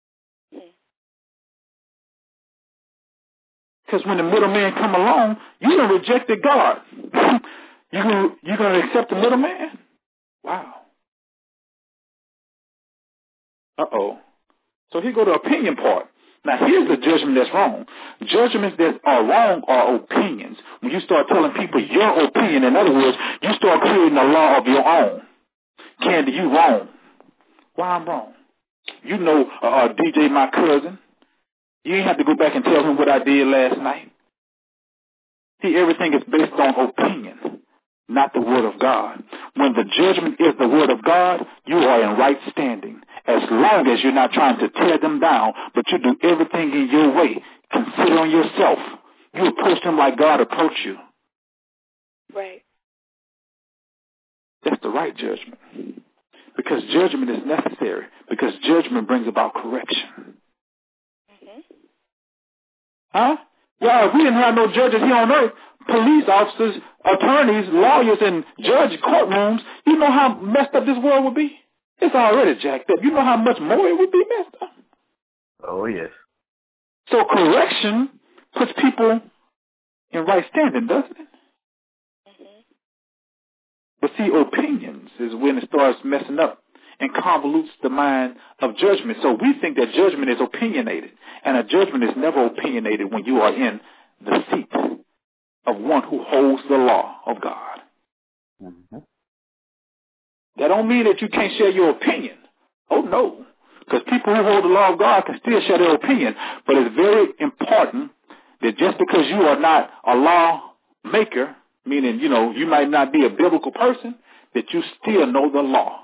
Because when the middleman come along, you done rejected God. you gonna you gonna accept the middleman? Wow. Uh-oh. So here go the opinion part. Now, here's the judgment that's wrong. Judgments that are wrong are opinions. When you start telling people your opinion, in other words, you start creating a law of your own. Candy, you wrong. Why I'm wrong? You know uh, uh, D J, my cousin. You ain't have to go back and tell him what I did last night. See, everything is based on opinion, not the word of God. When the judgment is the word of God, you are in right standing. As long as you're not trying to tear them down, but you do everything in your way. Consider on yourself. You approach them like God approached you. Right. That's the right judgment. Because judgment is necessary. Because judgment brings about correction. Mm-hmm. Huh? Yeah, if we didn't have no judges here on earth, police officers, attorneys, lawyers, and judge courtrooms, you know how messed up this world would be? It's already jacked up. You know how much more it would be messed up? Oh, yes. So correction puts people in right standing, doesn't it? Mm-hmm. But see, opinions is when it starts messing up and convolutes the mind of judgment. So we think that judgment is opinionated, and a judgment is never opinionated when you are in the seat of one who holds the law of God. Mm-hmm. That don't mean that you can't share your opinion. Oh, no. Because people who hold the law of God can still share their opinion. But it's very important that just because you are not a law maker, meaning, you know, you might not be a biblical person, that you still know the law.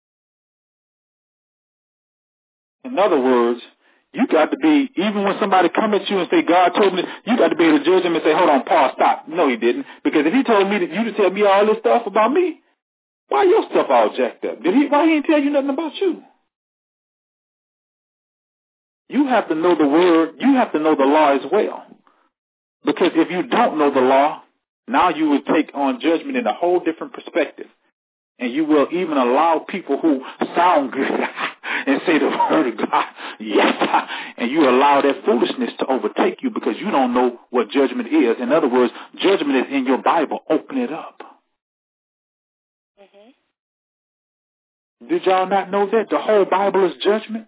In other words, you got to be, even when somebody come at you and say, God told me, you got to be able to judge him and say, hold on, Paul, stop. No, he didn't. Because if he told me that you to tell me all this stuff about me, why your stuff all jacked up? Did he? Why he didn't tell you nothing about you? You have to know the word. You have to know the law as well. Because if you don't know the law, now you will take on judgment in a whole different perspective. And you will even allow people who sound good and say the word of God, yes, and you allow that foolishness to overtake you because you don't know what judgment is. In other words, judgment is in your Bible. Open it up. Mm-hmm. Did y'all not know that? The whole Bible is judgment.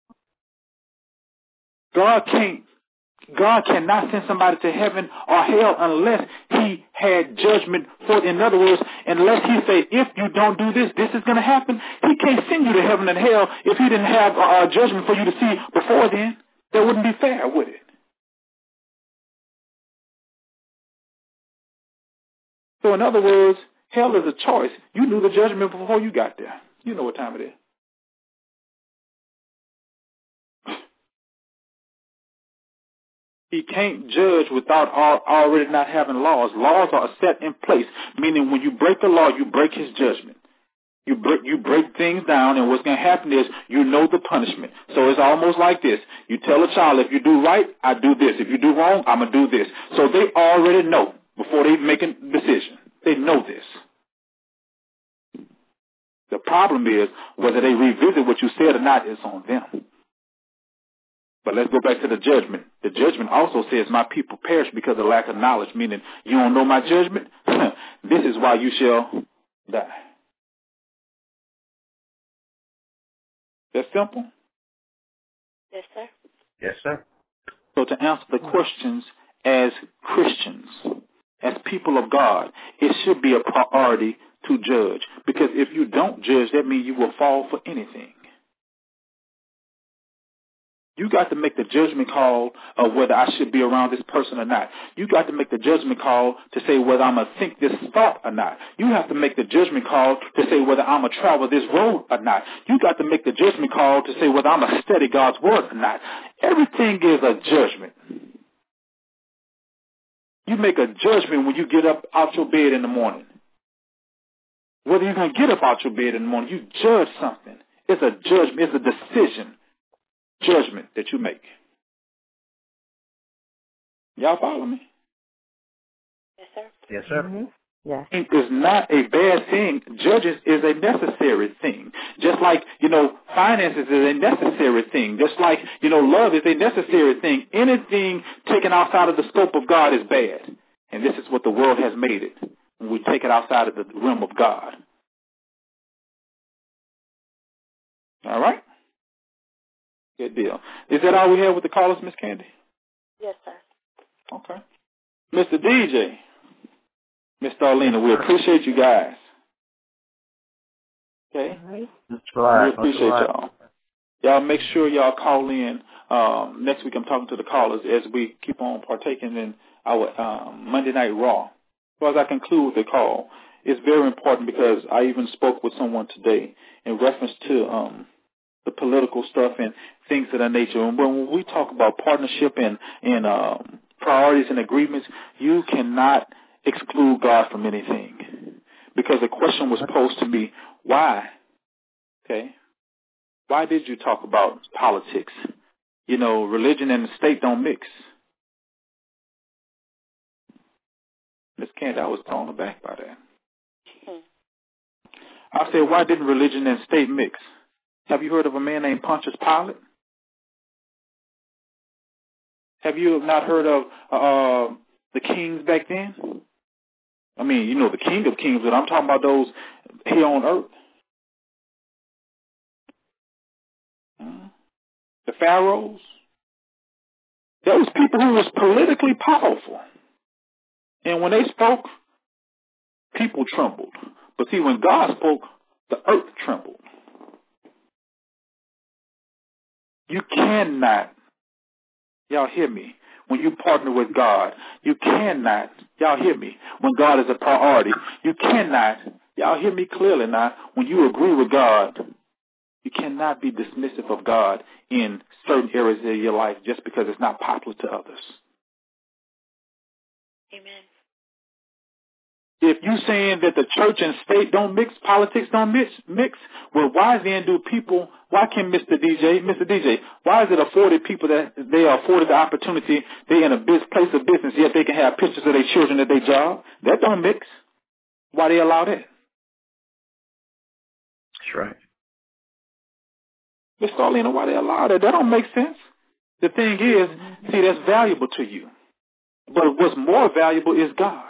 God can't, God cannot send somebody to heaven or hell unless he had judgment for it. In other words, unless he say, if you don't do this, this is going to happen. He can't send you to heaven and hell if he didn't have a, a judgment for you to see before then. That wouldn't be fair, would it? So in other words, hell is a choice. You knew the judgment before you got there. You know what time it is. He can't judge without already not having laws. Laws are set in place, meaning when you break the law, you break his judgment. You break, you break things down, and what's going to happen is you know the punishment. So it's almost like this. You tell a child, if you do right, I do this. If you do wrong, I'm going to do this. So they already know before they make a decision. They know this. The problem is whether they revisit what you said or not is on them. But let's go back to the judgment. The judgment also says my people perish because of lack of knowledge, meaning you don't know my judgment? This is why you shall die. That's simple? Yes, sir. Yes, sir. So to answer the questions, as Christians, as people of God, it should be a priority to judge. Because if you don't judge, that means you will fall for anything. You got to make the judgment call of whether I should be around this person or not. You got to make the judgment call to say whether I'm going to think this thought or not. You have to make the judgment call to say whether I'm going to travel this road or not. You got to make the judgment call to say whether I'm going to study God's word or not. Everything is a judgment. You make a judgment when you get up out your bed in the morning. Whether you're going to get up out your bed in the morning, you judge something. It's a judgment. It's a decision. Judgment that you make. Y'all follow me? Yes, sir. Yes, sir. Mm-hmm. Yes. It is not a bad thing. Judges is a necessary thing. Just like, you know, finances is a necessary thing. Just like, you know, love is a necessary thing. Anything taken outside of the scope of God is bad. And this is what the world has made it. When we take it outside of the realm of God. All right? Good deal. Is that all we have with the callers, Miss Candy? Yes, sir. Okay. Mister D J, Miss Darlena, we appreciate you guys. Okay? That's right. We appreciate That's right. y'all. Y'all make sure y'all call in. Um, next week I'm talking to the callers as we keep on partaking in our um, Monday Night Raw. So as I conclude the call, it's very important because I even spoke with someone today in reference to um, the political stuff and things of that nature. And when we talk about partnership and, and um, priorities and agreements, you cannot exclude God from anything. Because the question was posed to me, why? Okay. Why did you talk about politics? You know, religion and the state don't mix. Miss Candy, I was thrown aback by that. I said, why didn't religion and state mix? Have you heard of a man named Pontius Pilate? Have you not heard of uh, the kings back then? I mean, you know, the king of kings, but I'm talking about those here on earth. The pharaohs. Those people who was politically powerful. And when they spoke, people trembled. But see, when God spoke, the earth trembled. You cannot, y'all hear me, when you partner with God, you cannot, y'all hear me, when God is a priority, you cannot, y'all hear me clearly now, when you agree with God, you cannot be dismissive of God in certain areas of your life just because it's not popular to others. Amen. If you saying that the church and state don't mix, politics don't mix, mix, well, why then do people, why can Mister D J, Mister D J, why is it afforded people that they are afforded the opportunity, they in a biz, place of business, yet they can have pictures of their children at their job? That don't mix. Why they allow that? That's right. Miss Darlena, why they allow that? That don't make sense. The thing is, see, that's valuable to you. But what's more valuable is God.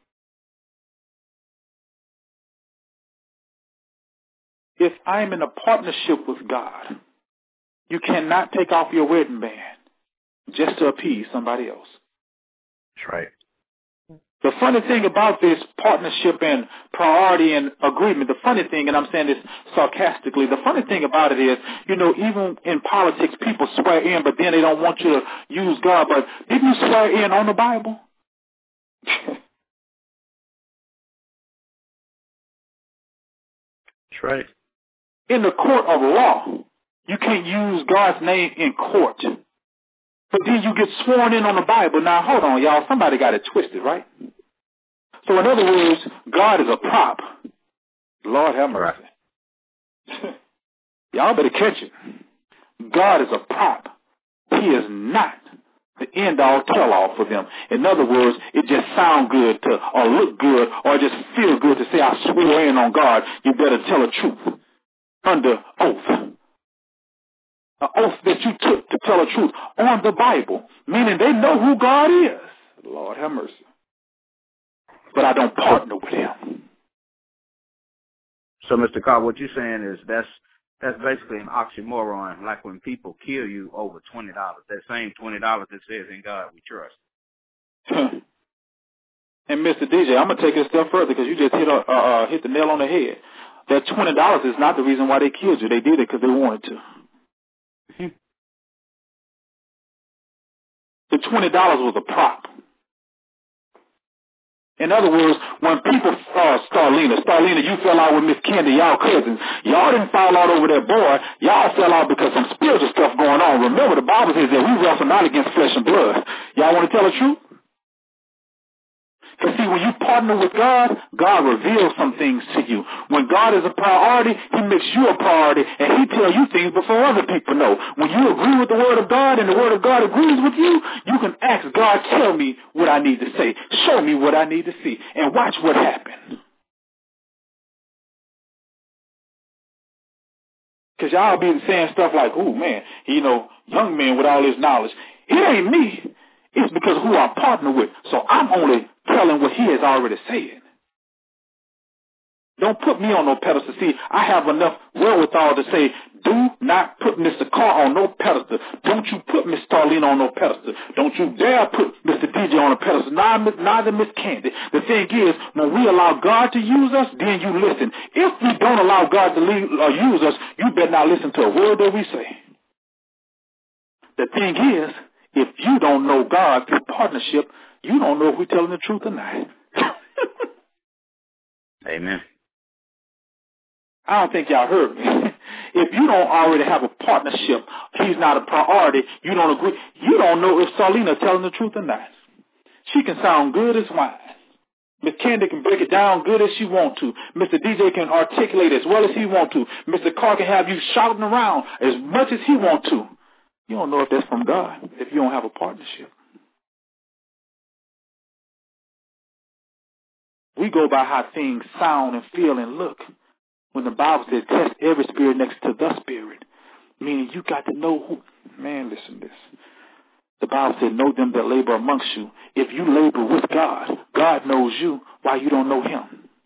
If I'm in a partnership with God, you cannot take off your wedding band just to appease somebody else. That's right. The funny thing about this partnership and priority and agreement, the funny thing, and I'm saying this sarcastically, the funny thing about it is, you know, even in politics, people swear in, but then they don't want you to use God. But didn't you swear in on the Bible? That's right. In the court of law, you can't use God's name in court. But then you get sworn in on the Bible. Now, hold on, y'all. Somebody got it twisted, right? So in other words, God is a prop. Lord have mercy. Right. Y'all better catch it. God is a prop. He is not the end-all, tell-all for them. In other words, it just sound good to, or look good, or just feel good to say, I swear in on God. You better tell the truth under oath. An oath that you took to tell the truth on the Bible, meaning they know who God is. Lord have mercy. But I don't partner with him. So, Mister Carr, what you're saying is that's that's basically an oxymoron, like when people kill you over twenty dollars. That same twenty dollars that says, in God we trust. And Mister D J, I'm going to take it a step further because you just hit, uh, uh, hit the nail on the head. That twenty dollars is not the reason why they killed you. They did it because they wanted to. The twenty dollars was a prop. In other words, when people, uh, Starlena, Starlena, you fell out with Miss Candy, y'all cousins. Y'all didn't fall out over that boy. Y'all fell out because some spiritual stuff going on. Remember, the Bible says that we wrestle not against flesh and blood. Y'all want to tell the truth? Because see, when you partner with God, God reveals some things to you. When God is a priority, he makes you a priority, and he tells you things before other people know. When you agree with the Word of God and the Word of God agrees with you, you can ask God, tell me what I need to say. Show me what I need to see. And watch what happens. Because y'all be saying stuff like, oh, man, you know, young man with all this knowledge. It ain't me. It's because of who I partner with. So I'm only telling what he has already said. Don't put me on no pedestal. See, I have enough wherewithal to say, do not put Mister Carr on no pedestal. Don't you put Miss Starlene on no pedestal. Don't you dare put Mister D J on a pedestal. Neither, neither Miss Candy. The thing is, when we allow God to use us, then you listen. If we don't allow God to leave, uh, use us, you better not listen to a word that we say. The thing is, if you don't know God through partnership, you don't know if we're telling the truth or not. Amen. I don't think y'all heard me. If you don't already have a partnership, he's not a priority, you don't agree, you don't know if Starlene telling the truth or not. She can sound good as wine. Miss Candy can break it down good as she want to. Mister D J can articulate as well as he want to. Mister Carr can have you shouting around as much as he want to. You don't know if that's from God if you don't have a partnership. We go by how things sound and feel and look. When the Bible says test every spirit next to the spirit, meaning you got to know who. Man, listen to this. The Bible said, know them that labor amongst you. If you labor with God, God knows you. Why you don't know him?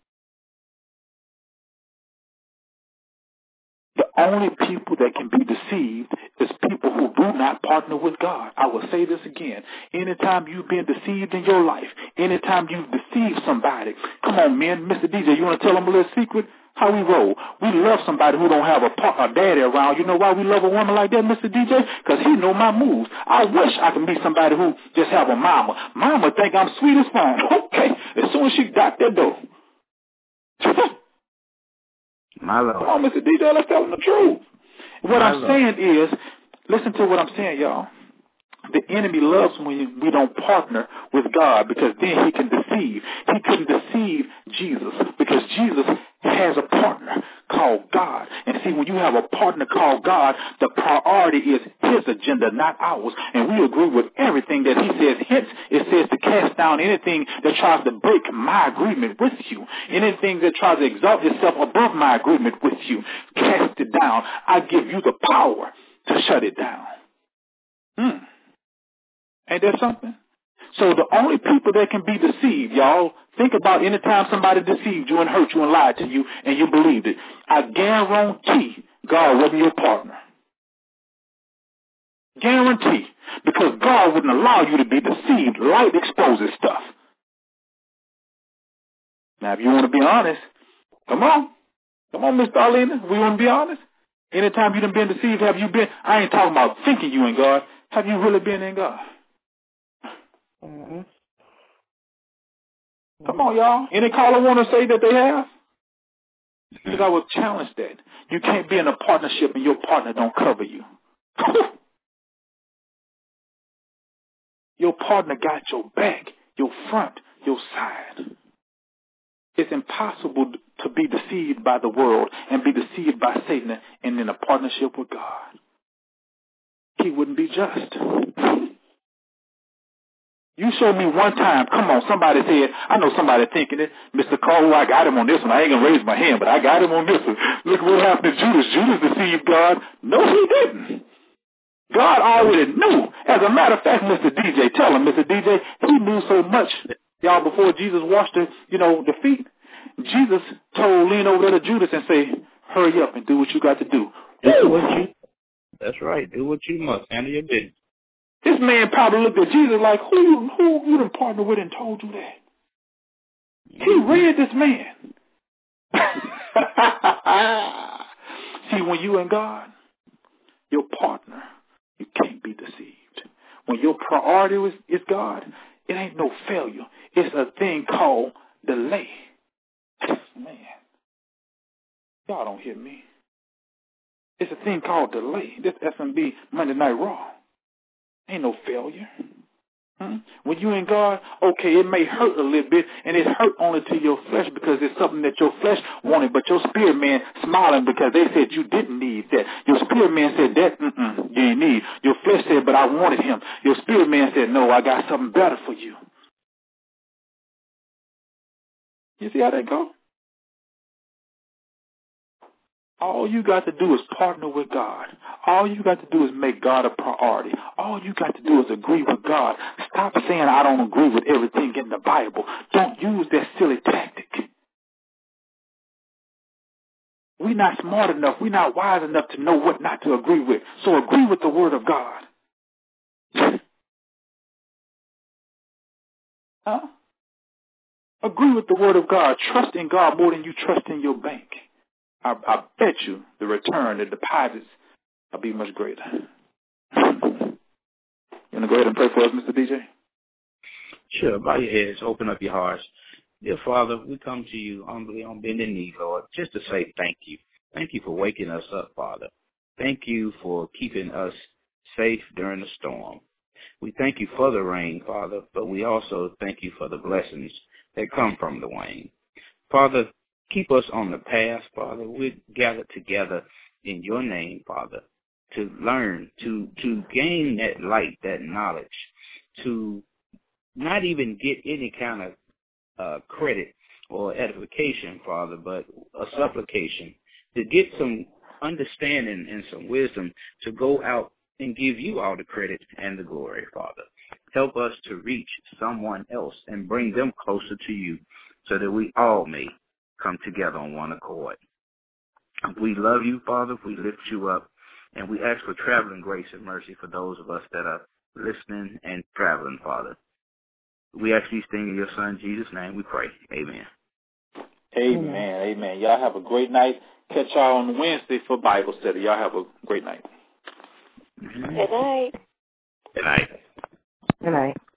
The only people that can be deceived is people who do not partner with God. I will say this again. Anytime you've been deceived in your life, anytime you've deceived somebody, come on, men, Mister D J, you want to tell them a little secret? How we roll. We love somebody who don't have a, a daddy around. You know why we love a woman like that, Mister D J? Because he know my moves. I wish I could be somebody who just have a mama. Mama think I'm sweet as fun. Okay. As soon as she got that door. My Lord. Come on, Mister D J, let's tell them the truth. What my I'm Lord. saying is, listen to what I'm saying, y'all. The enemy loves when we don't partner with God because then he can deceive. He couldn't deceive Jesus because Jesus has a partner called God. And see, when you have a partner called God, the priority is his agenda, not ours. And we agree with everything that he says. Hence, it says to cast down anything that tries to break my agreement with you. Anything that tries to exalt itself above my agreement with you. Cast it down. I give you the power to shut it down. Hmm. Ain't that something? So the only people that can be deceived, y'all, think about any time somebody deceived you and hurt you and lied to you and you believed it. I guarantee God wasn't your partner. Guarantee. Because God wouldn't allow you to be deceived. Light exposes stuff. Now, if you want to be honest, come on. Come on, Miss Darlene. We want to be honest. Anytime you done been deceived, have you been, I ain't talking about thinking you in God. Have you really been in God? Mm-hmm. Come on, y'all. Any caller want to say that they have? Because I would challenge that. You can't be in a partnership and your partner don't cover you. Your partner got your back, your front, your side. It's impossible to be deceived by the world and be deceived by Satan and in a partnership with God. He wouldn't be just. You show me one time, come on, somebody said, I know somebody thinking it, Mister Cole, I got him on this one. I ain't going to raise my hand, but I got him on this one. Look what happened to Judas. Judas deceived God. No, he didn't. God already knew. As a matter of fact, Mister D J, tell him, Mister D J, he knew so much, y'all, before Jesus washed the, you know, the feet. Jesus told, lean over there to Judas and say, hurry up and do what you got to do. Do what you, that's right. Do what you must. Handle your business. This man probably looked at Jesus like, who you, who you done partnered with and told you that? He read this man. See, when you and God, your partner, you can't be deceived. When your priority is, is God, it ain't no failure. It's a thing called delay. Man, y'all don't hear me. It's a thing called delay. This S M B Monday Night Raw. Ain't no failure. Hmm? When you in God, okay, it may hurt a little bit, and it hurt only to your flesh because it's something that your flesh wanted, but your spirit man smiling because they said you didn't need that. Your spirit man said that, mm-mm, you ain't need. Your flesh said, but I wanted him. Your spirit man said, no, I got something better for you. You see how that go? All you got to do is partner with God. All you got to do is make God a priority. All you got to do is agree with God. Stop saying I don't agree with everything in the Bible. Don't use that silly tactic. we're not smart enough, we're not wise enough to know what not to agree with. So agree with the word of God. Huh? Agree with the word of God. Trust in God more than you trust in your bank. I, I bet you the return, the deposits will be much greater. You want to go ahead and pray for us, Mister D J? Sure. Bow your heads. Open up your hearts. Dear Father, we come to you humbly on bended knee, Lord, just to say thank you. Thank you for waking us up, Father. Thank you for keeping us safe during the storm. We thank you for the rain, Father, but we also thank you for the blessings that come from the rain. Father, keep us on the path, Father. We gather together in your name, Father, to learn, to, to gain that light, that knowledge, to not even get any kind of uh, credit or edification, Father, but a supplication, to get some understanding and some wisdom to go out and give you all the credit and the glory, Father. Help us to reach someone else and bring them closer to you so that we all may come together on one accord. We love you, Father. We lift you up, and we ask for traveling grace and mercy for those of us that are listening and traveling, Father. We ask these things in your Son, Jesus' name, we pray. Amen. Amen. Amen. Amen. Y'all have a great night. Catch y'all on Wednesday for Bible study. Y'all have a great night. Mm-hmm. Good night. Good night. Good night.